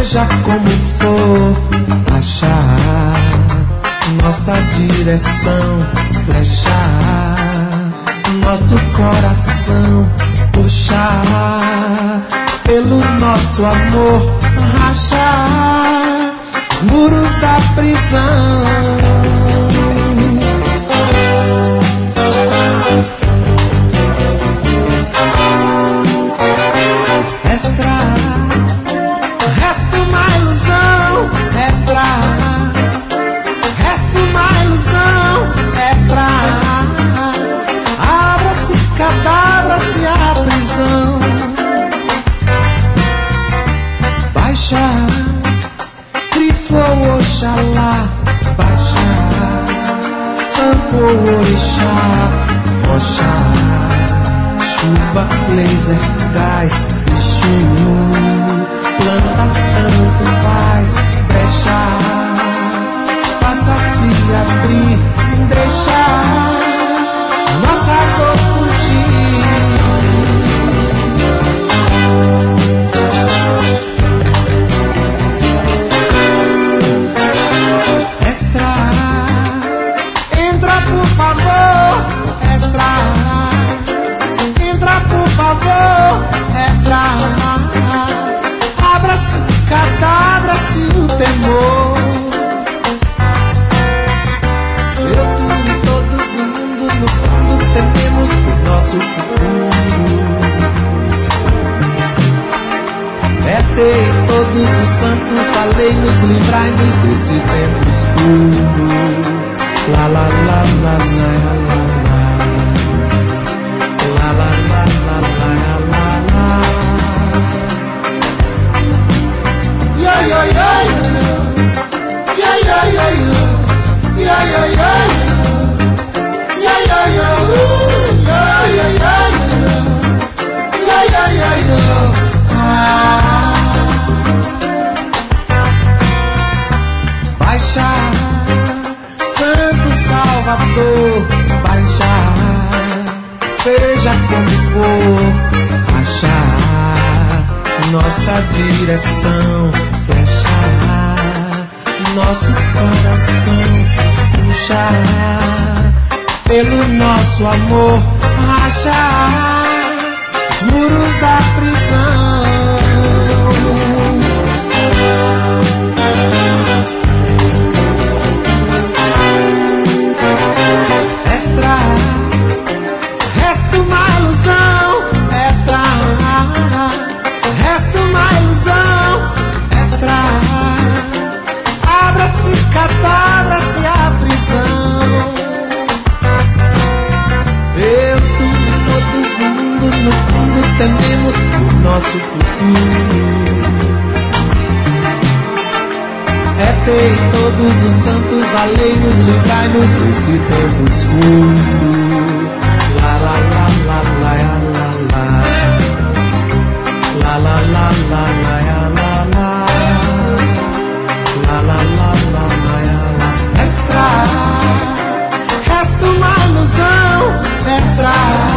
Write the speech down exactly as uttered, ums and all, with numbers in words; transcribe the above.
Seja como for, achar nossa direção, flechar nosso coração, puxar pelo nosso amor, rachar os muros da prisão. Extra, resta uma ilusão, extra, resta uma ilusão, extra, abra-se, cadabra-se a prisão. Baixa, Cristo ou Oxalá, baixa, Santo ou Orixá, Oxá, chuva, laser, gás, planta tanto faz, brecha, faça-se abrir, deixa nossa dor fugir. Extra, entra por favor, extra, entra por favor, extra, abra-se, cadabra-se o temor. Eu, tu e todos no mundo, no fundo, tememos por nosso futuro. É ter todos os santos, valei-nos, livrai-nos desse tempo escuro. La la la la la la la la la la la la la. Yo yo yo yo yo yo yo yo yo yo yo yo yo yo yo yo yo. Baixa, Santo Salvador, baixa, seja como for, achar nossa direção, flechar nosso coração, puxar pelo nosso amor, rachar os muros da prisão. Extra, resta uma ilusão, extra, resta uma ilusão, extra, abra-se, cadabra-se a prisão. Eu, tu e todos no mundo, no fundo, tememos por nosso futuro. É ter todos os santos, valei-nos, livrai-nos desse tempo escuro. La la la la la la la la la la la la la la la la la. Extra, resta uma ilusão, extra.